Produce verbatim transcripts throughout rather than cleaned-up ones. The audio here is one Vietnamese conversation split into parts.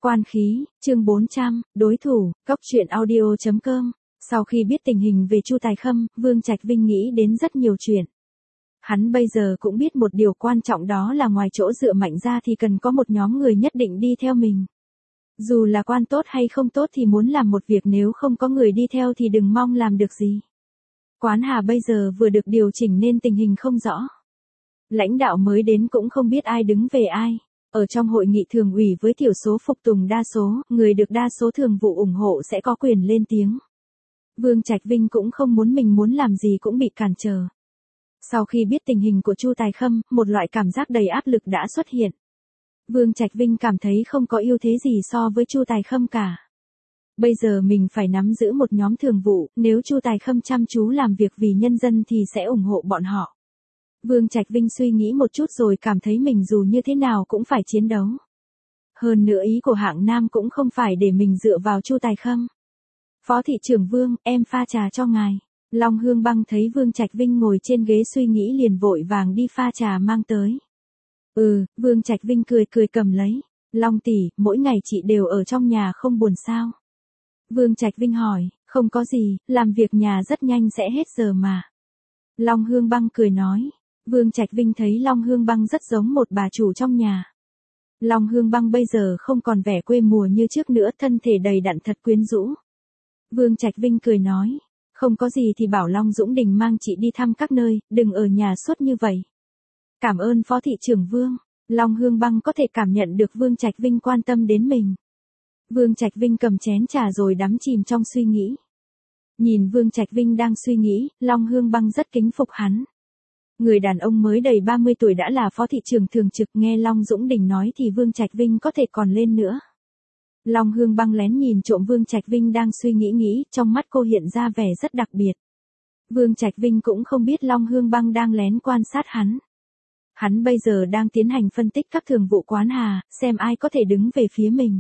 Quan khí, chương bốn trăm, đối thủ, Cóc truyện audio chấm com. Sau khi biết tình hình về Chu Tài Khâm, Vương Trạch Vinh nghĩ đến rất nhiều chuyện. Hắn bây giờ cũng biết một điều quan trọng, đó là ngoài chỗ dựa mạnh ra thì cần có một nhóm người nhất định đi theo mình. Dù là quan tốt hay không tốt thì muốn làm một việc nếu không có người đi theo thì đừng mong làm được gì. Quán Hà bây giờ vừa được điều chỉnh nên tình hình không rõ. Lãnh đạo mới đến cũng không biết ai đứng về ai. Ở trong hội nghị thường ủy với thiểu số phục tùng đa số, người được đa số thường vụ ủng hộ sẽ có quyền lên tiếng. Vương Trạch Vinh cũng không muốn mình muốn làm gì cũng bị cản trở. Sau khi biết tình hình của Chu Tài Khâm, một loại cảm giác đầy áp lực đã xuất hiện. Vương Trạch Vinh cảm thấy không có ưu thế gì so với Chu Tài Khâm cả. Bây giờ mình phải nắm giữ một nhóm thường vụ, nếu Chu Tài Khâm chăm chú làm việc vì nhân dân thì sẽ ủng hộ bọn họ. Vương Trạch Vinh suy nghĩ một chút rồi cảm thấy mình dù như thế nào cũng phải chiến đấu. Hơn nữa ý của Hạng Nam cũng không phải để mình dựa vào Chu Tài Khâm. Phó thị trưởng Vương, em pha trà cho ngài. Long Hương Băng thấy Vương Trạch Vinh ngồi trên ghế suy nghĩ liền vội vàng đi pha trà mang tới. Ừ, Vương Trạch Vinh cười cười cầm lấy. Long tỷ, mỗi ngày chị đều ở trong nhà không buồn sao? Vương Trạch Vinh hỏi, không có gì, làm việc nhà rất nhanh sẽ hết giờ mà. Long Hương Băng cười nói. Vương Trạch Vinh thấy Long Hương Băng rất giống một bà chủ trong nhà. Long Hương Băng bây giờ không còn vẻ quê mùa như trước nữa, thân thể đầy đặn thật quyến rũ. Vương Trạch Vinh cười nói, không có gì thì bảo Long Dũng Đình mang chị đi thăm các nơi, đừng ở nhà suốt như vậy. Cảm ơn Phó thị trưởng Vương. Long Hương Băng có thể cảm nhận được Vương Trạch Vinh quan tâm đến mình. Vương Trạch Vinh cầm chén trà rồi đắm chìm trong suy nghĩ. Nhìn Vương Trạch Vinh đang suy nghĩ, Long Hương Băng rất kính phục hắn. Người đàn ông mới đầy ba mươi tuổi đã là phó thị trưởng thường trực, nghe Long Dũng Đình nói thì Vương Trạch Vinh có thể còn lên nữa. Long Hương Băng lén nhìn trộm Vương Trạch Vinh đang suy nghĩ nghĩ, trong mắt cô hiện ra vẻ rất đặc biệt. Vương Trạch Vinh cũng không biết Long Hương Băng đang lén quan sát hắn. Hắn bây giờ đang tiến hành phân tích các thường vụ Quán Hà, xem ai có thể đứng về phía mình.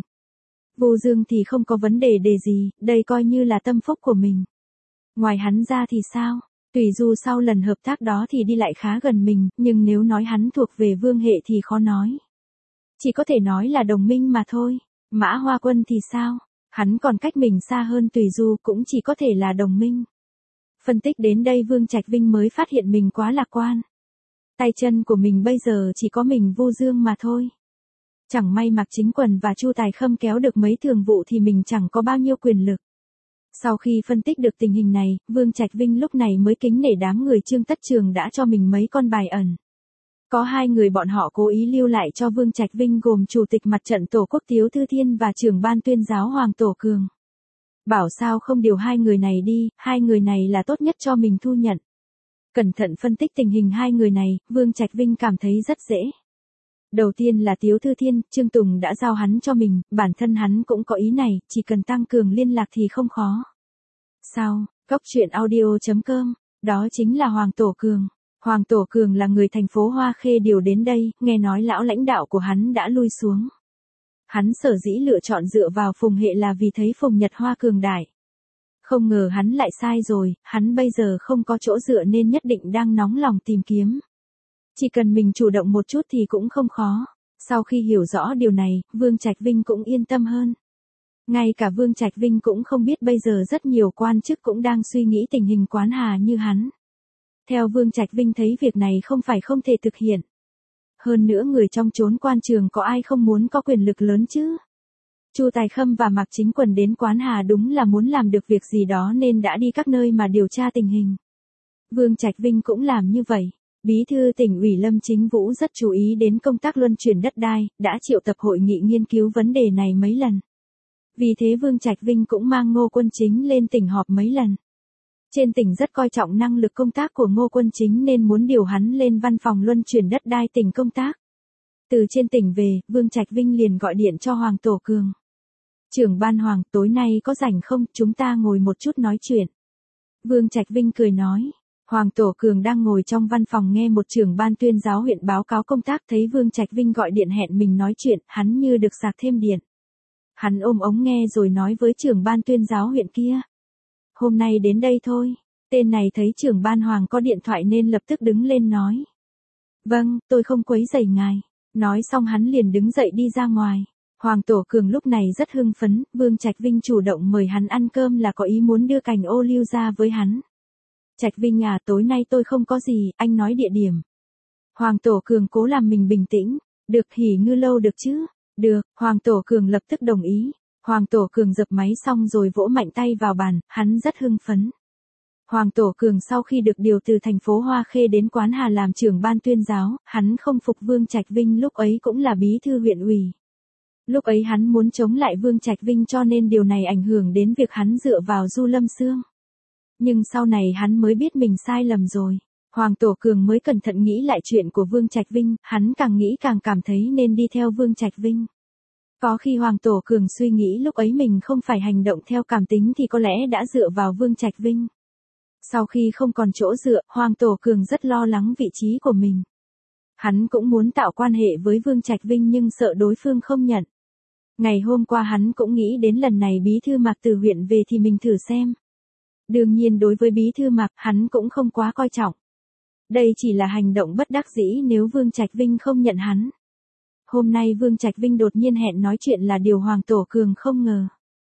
Vô Dương thì không có vấn đề đề gì, đây coi như là tâm phúc của mình. Ngoài hắn ra thì sao? Tùy Du sau lần hợp tác đó thì đi lại khá gần mình, nhưng nếu nói hắn thuộc về Vương hệ thì khó nói. Chỉ có thể nói là đồng minh mà thôi. Mã Hoa Quân thì sao? Hắn còn cách mình xa hơn Tùy Du, cũng chỉ có thể là đồng minh. Phân tích đến đây Vương Trạch Vinh mới phát hiện mình quá lạc quan. Tay chân của mình bây giờ chỉ có mình Vô Dương mà thôi. Chẳng may Mạc Chính Quần và Chu Tài Khâm kéo được mấy thường vụ thì mình chẳng có bao nhiêu quyền lực. Sau khi phân tích được tình hình này, Vương Trạch Vinh lúc này mới kính nể đám người Trương Tất Trường đã cho mình mấy con bài ẩn. Có hai người bọn họ cố ý lưu lại cho Vương Trạch Vinh gồm Chủ tịch Mặt trận Tổ quốc Tiếu Thư Thiên và trưởng ban tuyên giáo Hoàng Tổ Cường. Bảo sao không điều hai người này đi, hai người này là tốt nhất cho mình thu nhận. Cẩn thận phân tích tình hình hai người này, Vương Trạch Vinh cảm thấy rất dễ. Đầu tiên là Tiếu Thư Thiên, Trương Tùng đã giao hắn cho mình, bản thân hắn cũng có ý này, chỉ cần tăng cường liên lạc thì không khó. Sau, Cóc truyện audio chấm com, đó chính là Hoàng Tổ Cường. Hoàng Tổ Cường là người thành phố Hoa Khê điều đến đây, nghe nói lão lãnh đạo của hắn đã lui xuống. Hắn sở dĩ lựa chọn dựa vào Phùng hệ là vì thấy Phùng Nhật Hoa cường đại. Không ngờ hắn lại sai rồi, hắn bây giờ không có chỗ dựa nên nhất định đang nóng lòng tìm kiếm. Chỉ cần mình chủ động một chút thì cũng không khó. Sau khi hiểu rõ điều này, Vương Trạch Vinh cũng yên tâm hơn. Ngay cả Vương Trạch Vinh cũng không biết bây giờ rất nhiều quan chức cũng đang suy nghĩ tình hình Quán Hà như hắn. Theo Vương Trạch Vinh thấy việc này không phải không thể thực hiện. Hơn nữa người trong chốn quan trường có ai không muốn có quyền lực lớn chứ? Chu Tài Khâm và Mạc Chính Quần đến Quán Hà đúng là muốn làm được việc gì đó nên đã đi các nơi mà điều tra tình hình. Vương Trạch Vinh cũng làm như vậy. Bí thư tỉnh ủy Lâm Chính Vũ rất chú ý đến công tác luân chuyển đất đai, đã triệu tập hội nghị nghiên cứu vấn đề này mấy lần. Vì thế Vương Trạch Vinh cũng mang Ngô Quân Chính lên tỉnh họp mấy lần. Trên tỉnh rất coi trọng năng lực công tác của Ngô Quân Chính nên muốn điều hắn lên văn phòng luân chuyển đất đai tỉnh công tác. Từ trên tỉnh về, Vương Trạch Vinh liền gọi điện cho Hoàng Tổ Cường. Trưởng ban Hoàng, tối nay có rảnh không, chúng ta ngồi một chút nói chuyện. Vương Trạch Vinh cười nói. Hoàng Tổ Cường đang ngồi trong văn phòng nghe một trưởng ban tuyên giáo huyện báo cáo công tác, thấy Vương Trạch Vinh gọi điện hẹn mình nói chuyện, hắn như được sạc thêm điện. Hắn ôm ống nghe rồi nói với trưởng ban tuyên giáo huyện kia. Hôm nay đến đây thôi. Tên này thấy trưởng ban Hoàng có điện thoại nên lập tức đứng lên nói. Vâng, tôi không quấy rầy ngài. Nói xong hắn liền đứng dậy đi ra ngoài. Hoàng Tổ Cường lúc này rất hưng phấn, Vương Trạch Vinh chủ động mời hắn ăn cơm là có ý muốn đưa cành ô liu ra với hắn. Trạch Vinh à, tối nay tôi không có gì, anh nói địa điểm. Hoàng Tổ Cường cố làm mình bình tĩnh, được hỉ ngư lâu được chứ? Được, Hoàng Tổ Cường lập tức đồng ý. Hoàng Tổ Cường dập máy xong rồi vỗ mạnh tay vào bàn, hắn rất hưng phấn. Hoàng Tổ Cường sau khi được điều từ thành phố Hoa Khê đến Quán Hà làm trưởng ban tuyên giáo, hắn không phục Vương Trạch Vinh lúc ấy cũng là bí thư huyện ủy. Lúc ấy hắn muốn chống lại Vương Trạch Vinh cho nên điều này ảnh hưởng đến việc hắn dựa vào Du Lâm Xương. Nhưng sau này hắn mới biết mình sai lầm rồi. Hoàng Tổ Cường mới cẩn thận nghĩ lại chuyện của Vương Trạch Vinh, hắn càng nghĩ càng cảm thấy nên đi theo Vương Trạch Vinh. Có khi Hoàng Tổ Cường suy nghĩ lúc ấy mình không phải hành động theo cảm tính thì có lẽ đã dựa vào Vương Trạch Vinh. Sau khi không còn chỗ dựa, Hoàng Tổ Cường rất lo lắng vị trí của mình. Hắn cũng muốn tạo quan hệ với Vương Trạch Vinh nhưng sợ đối phương không nhận. Ngày hôm qua hắn cũng nghĩ đến lần này bí thư Mạc từ huyện về thì mình thử xem. Đương nhiên đối với bí thư Mạc hắn cũng không quá coi trọng. Đây chỉ là hành động bất đắc dĩ nếu Vương Trạch Vinh không nhận hắn. Hôm nay Vương Trạch Vinh đột nhiên hẹn nói chuyện là điều Hoàng Tổ Cường không ngờ.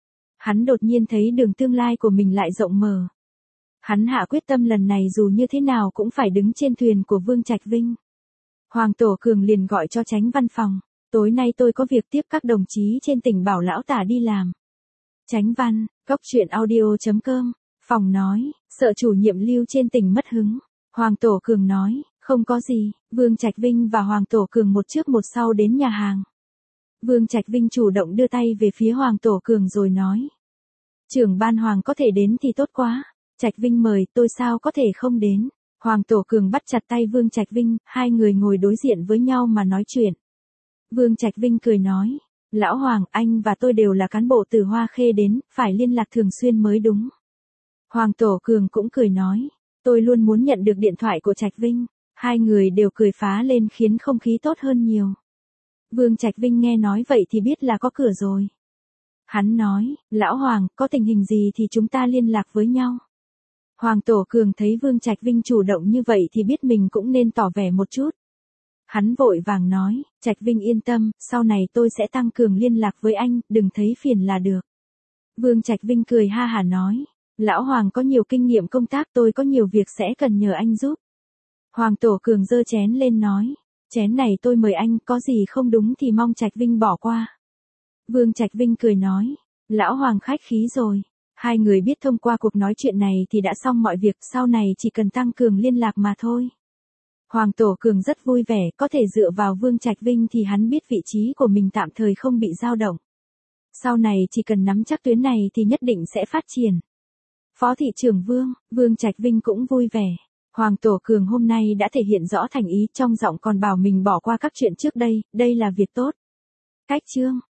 Hắn đột nhiên thấy đường tương lai của mình lại rộng mở. Hắn hạ quyết tâm lần này dù như thế nào cũng phải đứng trên thuyền của Vương Trạch Vinh. Hoàng Tổ Cường liền gọi cho Chánh văn phòng. Tối nay tôi có việc tiếp các đồng chí trên tỉnh bảo lão tả đi làm. Chánh văn, cốc truyện audio chấm com, phòng nói, sợ chủ nhiệm Lưu trên tỉnh mất hứng. Hoàng Tổ Cường nói, không có gì, Vương Trạch Vinh và Hoàng Tổ Cường một trước một sau đến nhà hàng. Vương Trạch Vinh chủ động đưa tay về phía Hoàng Tổ Cường rồi nói. Trưởng ban Hoàng có thể đến thì tốt quá. Trạch Vinh mời, tôi sao có thể không đến. Hoàng Tổ Cường bắt chặt tay Vương Trạch Vinh, hai người ngồi đối diện với nhau mà nói chuyện. Vương Trạch Vinh cười nói, Lão Hoàng, anh và tôi đều là cán bộ từ Hoa Khê đến, phải liên lạc thường xuyên mới đúng. Hoàng Tổ Cường cũng cười nói, tôi luôn muốn nhận được điện thoại của Trạch Vinh. Hai người đều cười phá lên khiến không khí tốt hơn nhiều. Vương Trạch Vinh nghe nói vậy thì biết là có cửa rồi. Hắn nói, Lão Hoàng, có tình hình gì thì chúng ta liên lạc với nhau. Hoàng Tổ Cường thấy Vương Trạch Vinh chủ động như vậy thì biết mình cũng nên tỏ vẻ một chút. Hắn vội vàng nói, Trạch Vinh yên tâm, sau này tôi sẽ tăng cường liên lạc với anh, đừng thấy phiền là được. Vương Trạch Vinh cười ha hả nói, Lão Hoàng có nhiều kinh nghiệm công tác, tôi có nhiều việc sẽ cần nhờ anh giúp. Hoàng Tổ Cường giơ chén lên nói, chén này tôi mời anh, có gì không đúng thì mong Trạch Vinh bỏ qua. Vương Trạch Vinh cười nói, Lão Hoàng khách khí rồi. Hai người biết thông qua cuộc nói chuyện này thì đã xong mọi việc, sau này chỉ cần tăng cường liên lạc mà thôi. Hoàng Tổ Cường rất vui vẻ, có thể dựa vào Vương Trạch Vinh thì hắn biết vị trí của mình tạm thời không bị dao động. Sau này chỉ cần nắm chắc tuyến này thì nhất định sẽ phát triển. Phó thị trưởng Vương, Vương Trạch Vinh cũng vui vẻ. Hoàng Tổ Cường hôm nay đã thể hiện rõ thành ý, trong giọng còn bảo mình bỏ qua các chuyện trước đây, đây là việc tốt. Cách chương